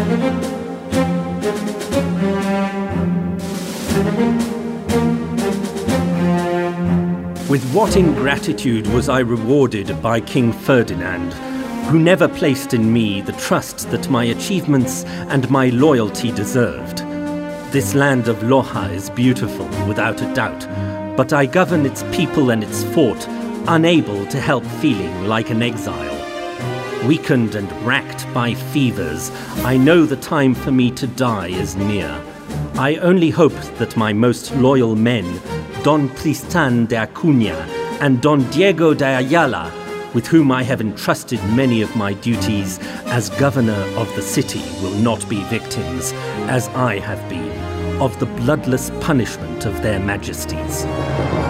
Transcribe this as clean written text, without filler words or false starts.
With what ingratitude was I rewarded by King Ferdinand, who never placed in me the trust that my achievements and my loyalty deserved. This land of Loja is beautiful, without a doubt, but I govern its people and its fort, unable to help feeling like an exile. Weakened and racked by fevers, I know the time for me to die is near. I only hope that my most loyal men, Don Tristan de Acuña and Don Diego de Ayala, with whom I have entrusted many of my duties as governor of the city, will not be victims, as I have been, of the bloodless punishment of their majesties.